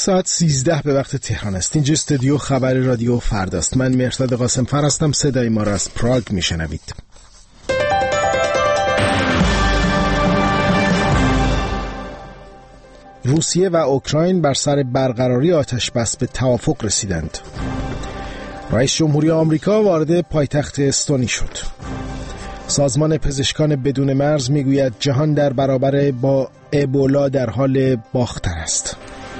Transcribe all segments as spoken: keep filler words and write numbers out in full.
ساعت سیزده به وقت تهران است. اینجا استودیو خبر رادیو فرداست. من مهرداد قاسمفر هستم. صدای ما را از پراگ میشنوید. روسیه و اوکراین بر سر برقراری آتش بس به توافق رسیدند. رئیس جمهوری آمریکا وارد پایتخت استونی شد. سازمان پزشکان بدون مرز میگوید جهان در برابر با ابولا در حال باختن است.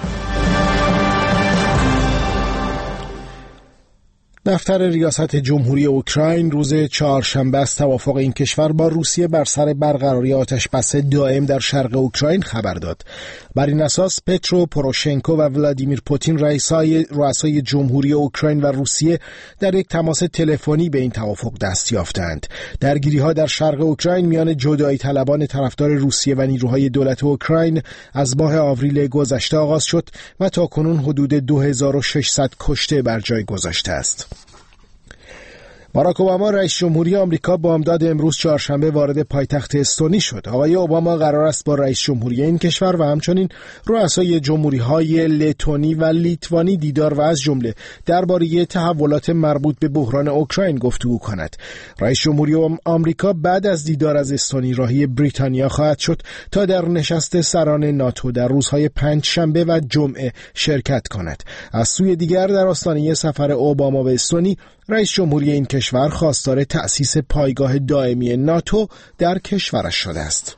دفتر ریاست جمهوری اوکراین روز چهارشنبه از توافق این کشور با روسیه بر سر برقراری آتش‌بس دائم در شرق اوکراین خبر داد. بر این اساس پترو پوروشنکو و ولادیمیر پوتین رئیسای رؤسای جمهوری اوکراین و روسیه در یک تماس تلفنی به این توافق دست یافتند. درگیری‌ها در شرق اوکراین میان جدایی طلبان طرفدار روسیه و نیروهای دولت اوکراین از ماه آوریل گذشته آغاز شد و تاکنون حدود دو هزار و ششصد کشته بر جای گذاشته است. باراک اوباما رئیس جمهوری آمریکا بامداد امروز چهارشنبه وارد پایتخت استونی شد. آقای اوباما قرار است با رئیس جمهوری این کشور و همچنین رؤسای جمهوری‌های لتونی و لیتوانی دیدار و از جمله درباره تحولات مربوط به بحران اوکراین گفتگو کند. رئیس جمهوری آمریکا بعد از دیدار از استونی راهی بریتانیا خواهد شد تا در نشست سران ناتو در روزهای پنجشنبه و جمعه شرکت کند. از سوی دیگر در آستانه سفر اوباما به استونی رئیس جمهوری این کشور خواستار تأسیس پایگاه دائمی ناتو در کشورش شده است.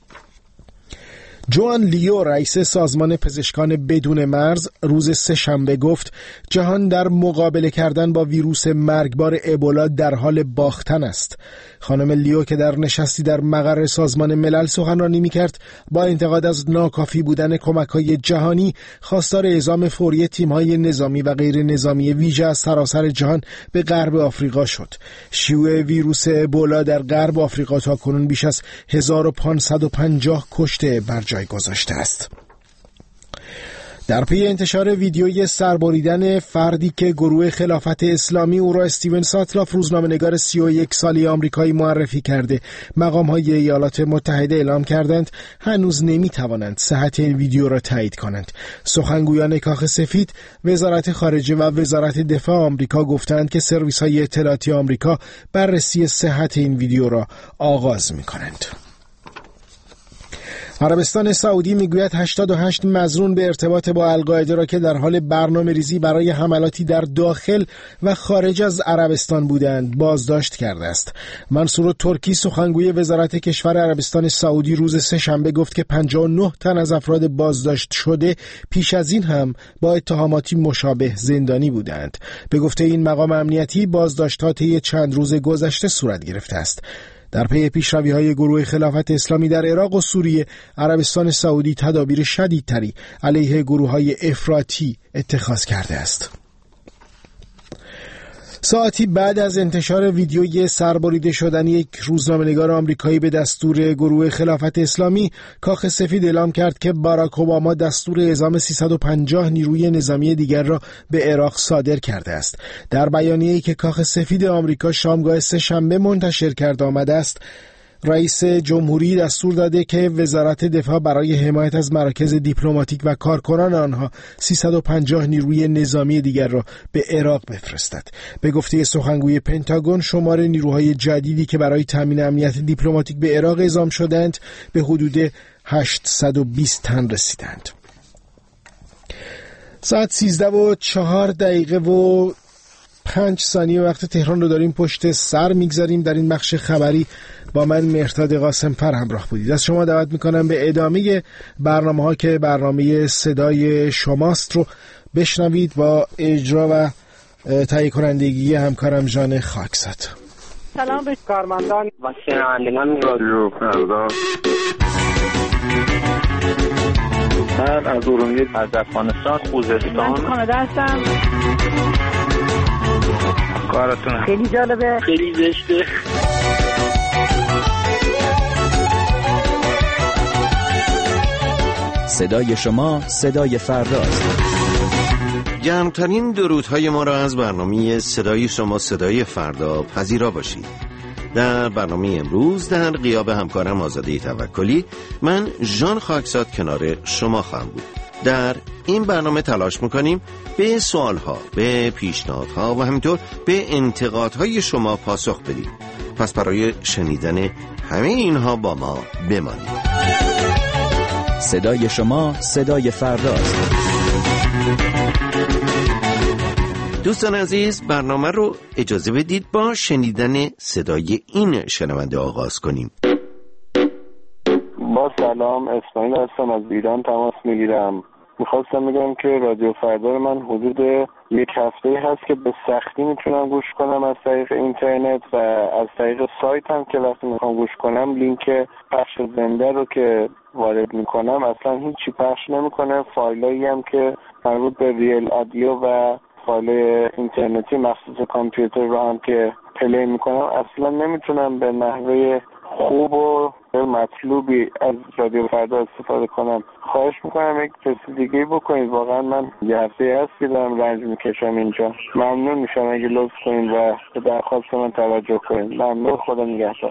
جوان لیو رئیس سازمان پزشکان بدون مرز روز سه‌شنبه گفت جهان در مقابله کردن با ویروس مرگبار ابولا در حال باختن است. خانم لیو که در نشستی در مقر سازمان ملل سخنرانی می‌کرد با انتقاد از ناکافی بودن کمک‌های جهانی خواستار اعزام فوری تیم‌های نظامی و غیر نظامی ویژه از سراسر جهان به غرب آفریقا شد. شیوع ویروس ابولا در غرب آفریقا تاکنون بیش از هزار و پانصد و پنجاه کشته بر جای گذاشته است. در پی انتشار ویدیوی سربریدن فردی که گروه خلافت اسلامی او را استیون ساتلاف روزنامه‌نگار سی و یک ساله آمریکایی معرفی کرده، مقام‌های ایالات متحده اعلام کردند هنوز نمی‌توانند صحت این ویدیو را تایید کنند. سخنگویان کاخ سفید، وزارت خارجه و وزارت دفاع آمریکا گفتند که سرویس‌های اطلاعاتی آمریکا بررسی صحت این ویدیو را آغاز می‌کنند. عربستان سعودی میگوید هشتاد و هشت مظنون به ارتباط با القاعده را که در حال برنامه‌ریزی برای حملاتی در داخل و خارج از عربستان بودند بازداشت کرده است. منصور ترکی سخنگوی وزارت کشور عربستان سعودی روز سه‌شنبه گفت که پنجاه و نه تن از افراد بازداشت شده پیش از این هم با اتهاماتی مشابه زندانی بودند. به گفته این مقام امنیتی بازداشت‌ها طی چند روز گذشته صورت گرفته است. در پی پیشروی‌های گروه خلافت اسلامی در عراق و سوریه، عربستان سعودی تدابیر شدیدتری علیه گروه‌های افراطی اتخاذ کرده است. ساعتی بعد از انتشار ویدیوی سربریده شدن یک روزنامه‌نگار آمریکایی به دستور گروه خلافت اسلامی، کاخ سفید اعلام کرد که باراک اوباما دستور اعزام سیصد و پنجاه نیروی نظامی دیگر را به عراق صادر کرده است. در بیانیه‌ای که کاخ سفید آمریکا شامگاه سه‌شنبه منتشر کرده آمده است، رئیس جمهوری دستور داده که وزارت دفاع برای حمایت از مراکز دیپلماتیک و کارکنان آنها سیصد و پنجاه نیروی نظامی دیگر را به عراق بفرستد. به گفته سخنگوی پنتاگون، شمار نیروهای جدیدی که برای تامین امنیت دیپلماتیک به عراق اعزام شدند به حدود هشتصد و بیست تن رسیدند. ساعت سیزده و چهار دقیقه و پنج ثانیه وقت تهران رو داریم پشت سر میگذاریم. در این بخش خبری با من مهرداد قاسمفر همراه بودید. از شما دعوت میکنم به ادامه برنامه ها که برنامه صدای شماست رو بشنوید با اجرا و تهیه کنندگی همکارم جان خاکزاد. سلام به کارمندان و شنوندگان رادیو فردا. من از ارومیه، از افغانستان، خوزستان، من کانادا هستم. کارتون خیلی جالبه، خیلی زشته. صدای شما صدای فرداست. گرمترین درودهای ما را از برنامه صدای شما صدای فردا پذیرا باشید. در برنامه امروز در غیاب همکارم آزاده توکلی، من ژان خاکزاد کنار شما خواهم بود. در این برنامه تلاش میکنیم به سوالها، به پیشنهادها و همینطور به انتقادهای شما پاسخ بدیم. پس برای شنیدن همه اینها با ما بمانید. صدای شما صدای فرداست. دوستان عزیز، برنامه رو اجازه بدید با شنیدن صدای این شنونده آغاز کنیم. با سلام، اسماعیل هستم، از ایران تماس میگیرم. میخواستم بگم که رادیو فردا من حدود یک هفته هست که به سختی میتونم گوش کنم از طریق اینترنت و از طریق سایت هم که وقتی میخوام گوش کنم لینک پخش زنده رو که وارد میکنم اصلا هیچی پخش نمیکنه. فایلایی هم که مربوط به ریل آدیو و فایل اینترنتی مخصوص کامپیوتر رو هم که پلی میکنم اصلا نمیتونم به نحوه خوب و مطلوبی از رادیو فردا استفاده کنم. خواهش میکنم یک کسی دیگه بکنید. واقعا من یه هفته هست که دارم رنج میکشم اینجا. ممنون میشم اگه لطف کنید و به درخواست من توجه کنید. ممنون، خدا نگهدار.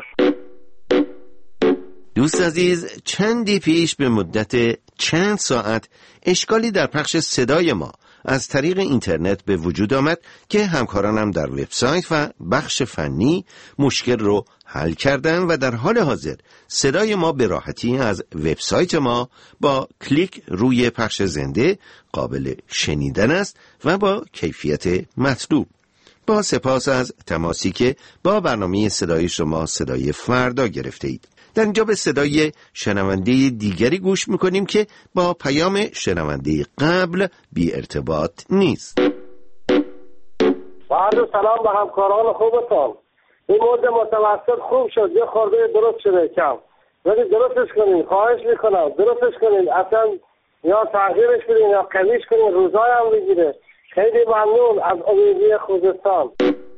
دوست عزیز، چندی پیش به مدت چند ساعت اشکالی در پخش صدای ما از طریق اینترنت به وجود آمد که همکارانم در وبسایت و بخش فنی مشکل رو حل کردن و در حال حاضر صدای ما به راحتی از وبسایت ما با کلیک روی پخش زنده قابل شنیدن است و با کیفیت مطلوب. با سپاس از تماسی که با برنامه صدای شما صدای فردا گرفته اید. در اینجا به صدای شنونده دیگری گوش میکنیم که با پیام شنونده قبل بی ارتباط نیست. با سلام به همکاران خوبتان. این مورد متوسط خوب شد، یه خورده درست شده کم، ولی درستش کنین، خواهش میکنم درستش کنین، اصلا یا تغییرش بدین یا قویش کنین، روزای هم بگیره. خیلی ممنون از امیدی خوزستان.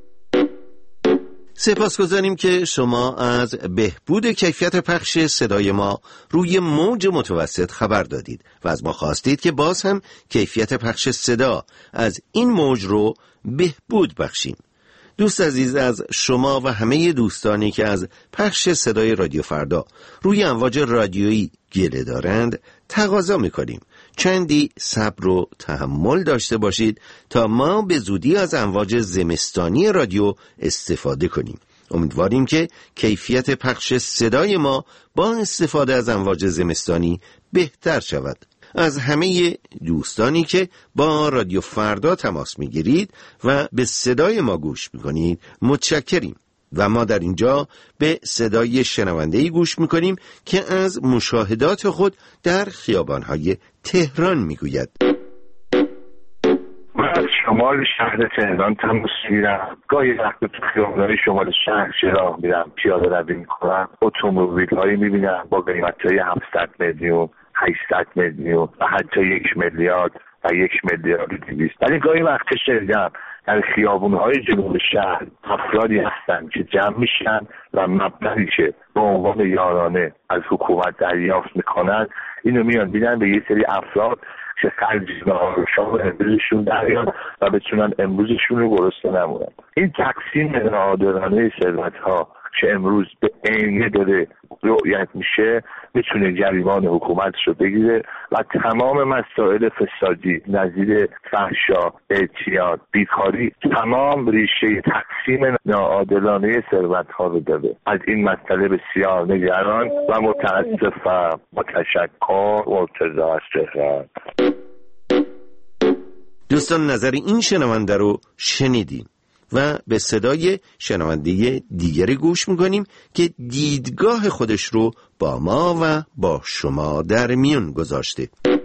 سپاسگزاریم که شما از بهبود کیفیت پخش صدای ما روی موج متوسط خبر دادید و از ما خواستید که باز هم کیفیت پخش صدا از این موج رو بهبود بخشیم. دوست عزیز، از شما و همه دوستانی که از پخش صدای رادیو فردا روی امواج رادیویی گله دارند تقاضا می‌کنیم چندی صبر و تحمل داشته باشید تا ما به زودی از امواج زمستانی رادیو استفاده کنیم. امیدواریم که کیفیت پخش صدای ما با استفاده از امواج زمستانی بهتر شود. از همه دوستانی که با رادیو فردا تماس میگیرید و به صدای ما گوش میکنید متشکریم و ما در اینجا به صدای شنونده‌ای گوش میکنیم که از مشاهدات خود در خیابان‌های تهران میگوید. من از شمال شهر تهران تماس میگیرم. گاهی وقت تو خیابان‌های شمال شهر راه میرم، پیاده روی میکنم، اتومبیل‌هایی میبینم با قیمت‌های هفتصد میلیون، هشتصد میلیون و حتی یک میلیارد و یک میلیارد و دویست. ولی گاهی وقت شنیدم در خیابون‌های جنوب شهر افرادی هستند که جمع میشن و مبلغی که به عنوان یارانه از حکومت دریافت میکنن اینو میان میدن به یه سری افراد که خرج نهار و شام امروزشون دریان و بتونن امروزشون رو گرسنه نمونن. این تقسیم ناعادلانه ثروت‌ها که امروز به عینه داره رؤیت میشه میتونه گریبان حکومتش رو بگیره و تمام مسائل فسادی نظیر فحشا، اعتیاد، بیکاری، تمام ریشه تقسیم ناعادلانه ثروت‌ها رو داره. از این مسئله بسیار نگران و متاسفم. با تشکر. مرتضی از تهران. دوستان، نظر این شنونده رو شنیدیم و به صدای شنونده دیگری گوش میکنیم که دیدگاه خودش رو با ما و با شما در میون گذاشته.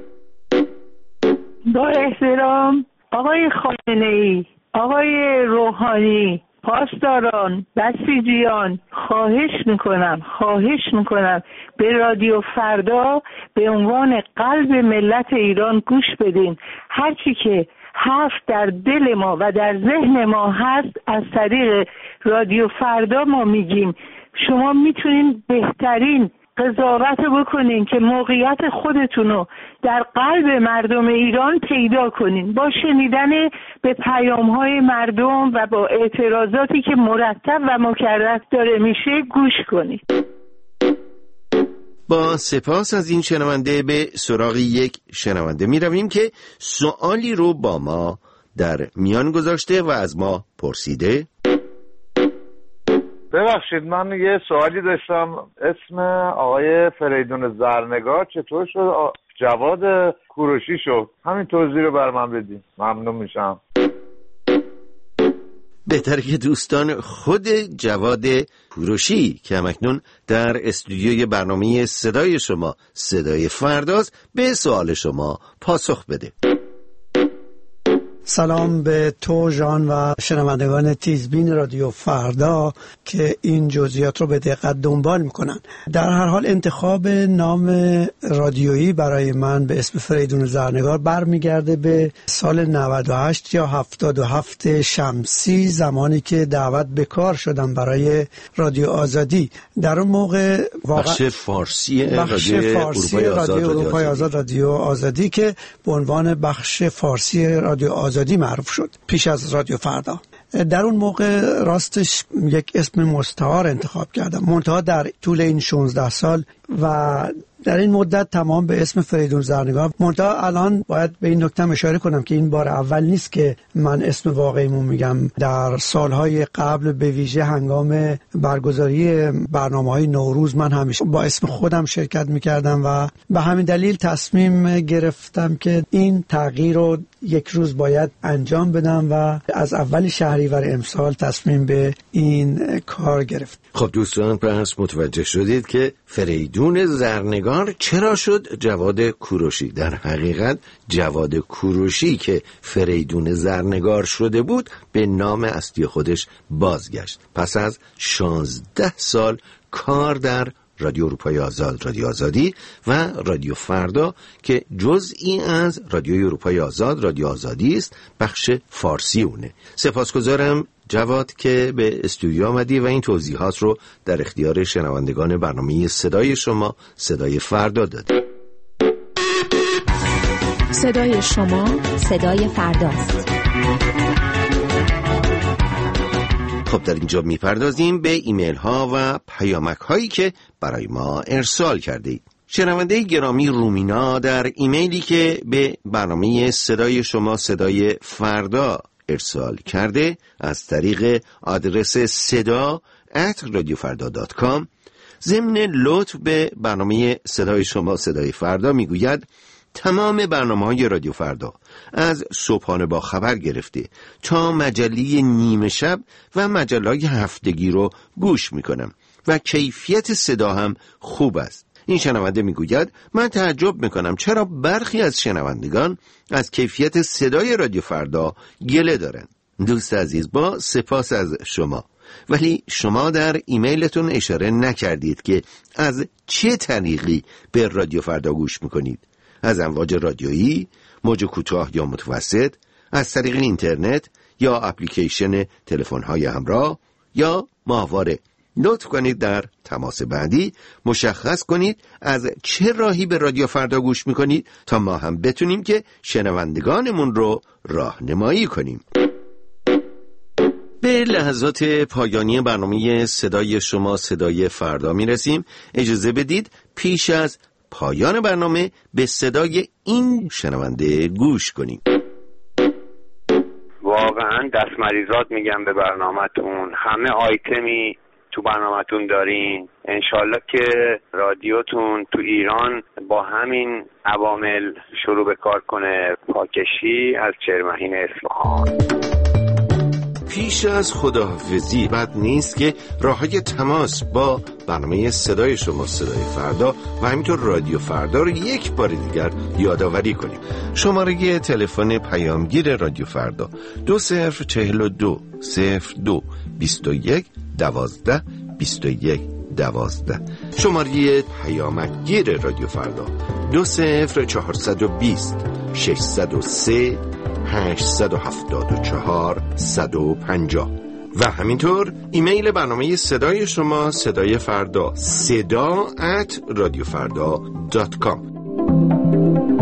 با احترام آقای خامنه‌ای، آقای روحانی، پاسداران، بسیجیان، خواهش میکنم خواهش میکنم به رادیو فردا به عنوان قلب ملت ایران گوش بدین. هرچی که حرف در دل ما و در ذهن ما هست از طریق رادیو فردا ما میگیم. شما میتونین بهترین قضاوت بکنین که موقعیت خودتونو در قلب مردم ایران پیدا کنین با شنیدن به پیام‌های مردم و با اعتراضاتی که مرتب و مکرر داره میشه گوش کنین. با سپاس از این شنونده به سراغ یک شنونده می رویم که سوالی رو با ما در میان گذاشته و از ما پرسیده. ببخشید من یه سوالی داشتم. اسم آقای فریدون زرنگار چطور شد جواد کوروشی شد؟ همین توضیح رو بر من بدین، ممنون میشم. بهتره که دوستان خود جواد کوروشی که همکنون در استودیوی برنامه صدای شما صدای فرداست به سوال شما پاسخ بده. سلام به تو جان و شنوندگان تیزبین رادیو فردا که این جزئیات رو به دقت دنبال میکنن. در هر حال انتخاب نام رادیویی برای من به اسم فریدون زرنگار برمیگرده به سال نود و هشت یا هفتاد و هفت شمسی، زمانی که دعوت به کار شدم برای رادیو آزادی. در اون موقع واقعا بخش فارسی بخش رادیو فارسی اروپای رادیو آزاد اروپای آزاد رادیو آزادی که به عنوان بخش فارسی رادیو آزادی معروف شد پیش از رادیو فردا. در اون موقع راستش یک اسم مستعار انتخاب کردم، منتها در طول این شانزده سال و در این مدت تمام به اسم فریدون زرنگار. منتها الان باید به این نکته اشاره کنم که این بار اول نیست که من اسم واقعیمو میگم. در سالهای قبل به ویژه هنگام برگزاری برنامه‌های نوروز من همیشه با اسم خودم شرکت میکردم و به همین دلیل تصمیم گرفتم که این تغییر رو یک روز باید انجام بدم و از اول شهریور امسال تصمیم به این کار گرفت. خب دوستان پس متوجه شدید که فریدون زرنگار چرا شد جواد کوروشی. در حقیقت جواد کوروشی که فریدون زرنگار شده بود به نام اصلی خودش بازگشت پس از شانزده سال کار در رادیو اروپای آزاد رادیو آزادی و رادیو فردا که جزئی از رادیو اروپای آزاد رادیو آزادی است، بخش فارسی اونه. سپاسگزارم جواد که به استودیو آمدی و این توضیحات رو در اختیار شنوندگان برنامه صدای شما صدای فردا دادی. صدای شما صدای فرداست. خب در اینجا میپردازیم به ایمیل ها و پیامک هایی که برای ما ارسال کرده اید. شنونده گرامی رومینا در ایمیلی که به برنامه صدای شما صدای فردا ارسال کرده از طریق آدرس صدا ات رادیو فردا دات کام ضمن لطف به برنامه صدای شما صدای فردا میگوید تمام برنامه‌های رادیو فردا از صبحانه با خبر گرفته تا مجله نیمه شب و مجله‌های هفتگی رو گوش میکنم و کیفیت صدا هم خوب است. این شنونده میگوید من تعجب میکنم چرا برخی از شنوندگان از کیفیت صدای رادیو فردا گله دارند. دوست عزیز با سپاس از شما، ولی شما در ایمیلتون اشاره نکردید که از چه طریقی به رادیو فردا گوش میکنید. از امواج رادیویی، موج کوتاه یا متوسط، از طریق اینترنت یا اپلیکیشن تلفن‌های همراه یا ماهواره. لطف کنید در تماس بعدی مشخص کنید از چه راهی به رادیو فردا گوش میکنید تا ما هم بتونیم که شنوندگانمون رو راهنمایی کنیم. به لحظات پایانی برنامه صدای شما صدای فردا میرسیم. اجازه بدید پیش از پایان برنامه به صدای این شنونده گوش کنیم. واقعا دست مریضات میگم به برنامه‌تون، همه آیتمی تو برنامه‌تون دارین. انشالله که رادیوتون تو ایران با همین عوامل شروع به کار کنه. پاکشی از چرمهین اصفهان. پیش از خداحافظی بد نیست که راههای تماس با برنامه صدای شما صدای فردا و همینطور رادیو فردا رو یک بار دیگر یادآوری کنیم. شماره تلفن پیامگیر رادیو فردا دو صفر چهل و دو صفر دو بیست و یک دوازده بیست و یک دوازده. شماره پیامگیر رادیو فردا دو صفر چهارصد و بیست ششصد و سه هشتصد و هفتاد و چهار صد و پنجاه و همینطور ایمیل برنامه صدای شما صدای فردا صدا ات رادیو فردا دات کام.